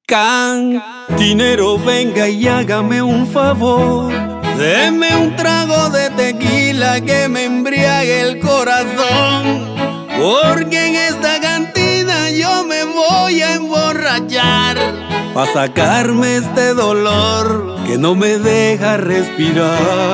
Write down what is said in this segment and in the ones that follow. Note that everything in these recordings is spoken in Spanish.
Cantinero, venga y hágame un favor. Deme un trago de tequila que me embriague el corazón, porque en esta cantina yo me voy a emborrachar, pa' sacarme este dolor que no me deja respirar.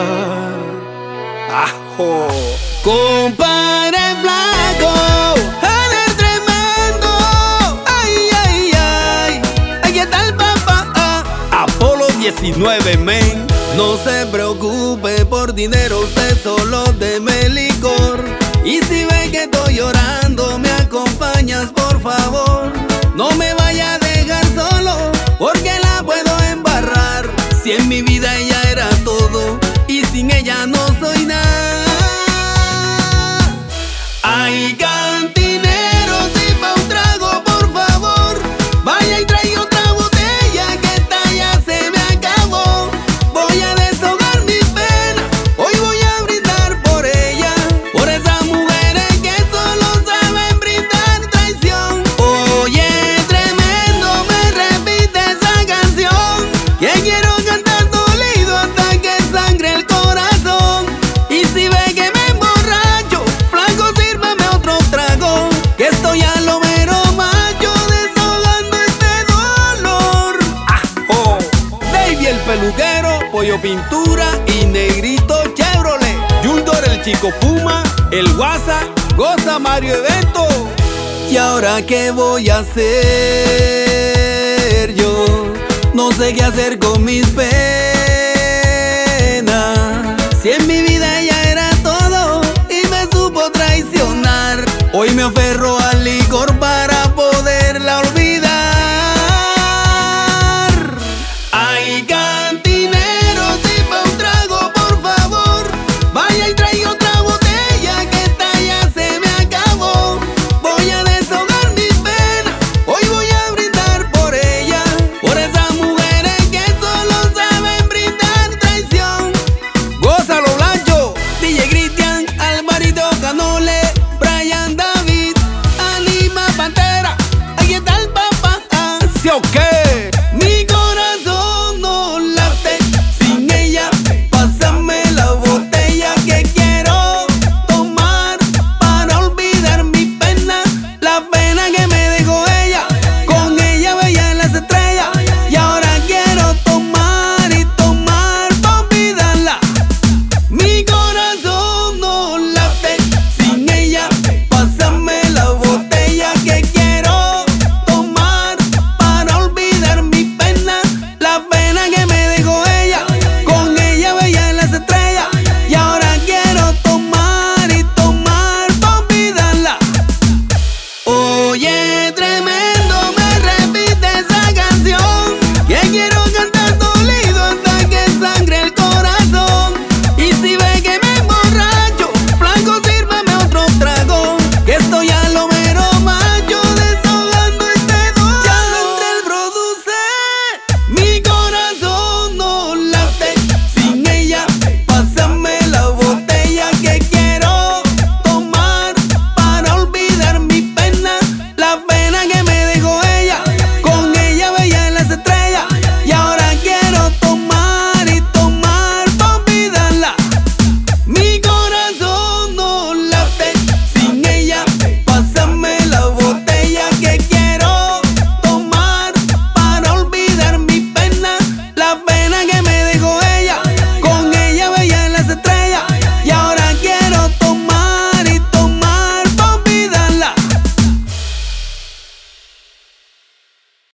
¡Ajo! Compadre flaco, eres tremendo. Ay, ay, ay. Aquí está el papá. Apolo 19, men. No se preocupe por dinero, usted solo deme licor. Y si ve que estoy llorando, me acompañas, por favor. No me vaya a dejar solo, porque la puedo embarrar. Si en mi vida ella era todo, y sin ella no soy nada. Ay, cantinero, si pa' un trago, por favor. Vaya y traiga otra botella, que esta ya se me acabó. Voy a desahogar mi pena, hoy voy a brindar por ella, por esas mujeres que solo saben brindar traición. Oye, tremendo, me repite esa canción, que quiero cantar dolido hasta que sangre el corazón. Y si ve que me emborracho, flaco, sírvame otro trago, que estoy a lo mero macho, desahogando este dolor. ¡Ajo! Davey el peluquero, Pollo Pintura y Negrito Chevrolet, Yuldor el Chico Puma, el WhatsApp, Goza Mario Evento. ¿Y ahora qué voy a hacer yo? No sé qué hacer con mis penas. Si en mi vida ella era todo y me supo traicionar, hoy me aferro al licor para poderla olvidar. Ay, cantinero, si pa' un trago, por favor. Vaya y traiga otra botella, que esta ya se me acabó. Voy a desahogar mi pena, hoy voy a brindar por ella, por esas mujeres que solo saben brindar traición. Gózalo, Blancho, DJ Cristian, Alvarito Canole, Brian David, Anima Pantera. Aquí está el papá. ¿Sí o qué?